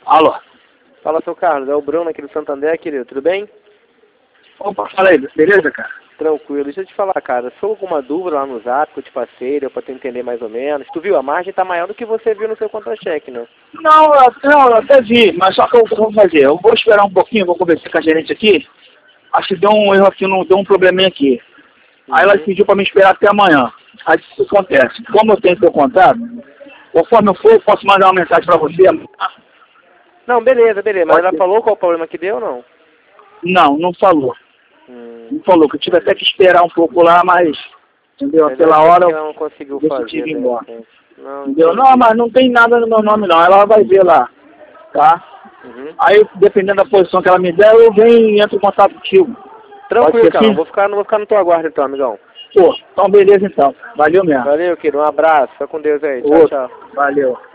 Alô? Fala, seu Carlos, é o Bruno aqui do Santander, querido, tudo bem? Opa, fala aí, beleza, cara? Tranquilo, deixa eu te falar, cara, se for alguma dúvida lá no Zap que eu te passei, deu pra tu entender mais ou menos. Tu viu, a margem tá maior do que você viu no seu contra-cheque, né? Não, eu até vi, mas só que eu vou fazer. Eu vou esperar um pouquinho, vou conversar com a gerente aqui. Acho que deu um erro aqui, não deu um probleminha aqui. Aí ela pediu pra me esperar até amanhã. Aí o que acontece? Como eu tenho seu contato, conforme eu for, eu posso mandar uma mensagem pra você. Não, beleza, mas Pode ela ser. falou qual o problema que deu ou não? Não falou. Não falou, que eu tive até que esperar um pouco lá, mas, entendeu? Mas Pela deve ser hora que eu ela não conseguiu decidi fazer, ir de embora. repente. Não, Entendeu? entendi. Não, mas não tem nada no meu nome não, ela vai ver lá, tá? Aí, dependendo da posição que ela me der, eu venho e entro em contato contigo. Pode Tranquilo, ser cara, assim? não vou ficar no teu aguardo então, amigão. Pô, então beleza então. Valeu mesmo. Valeu, querido, um abraço, fica com Deus aí, tchau, Outro. tchau. Valeu.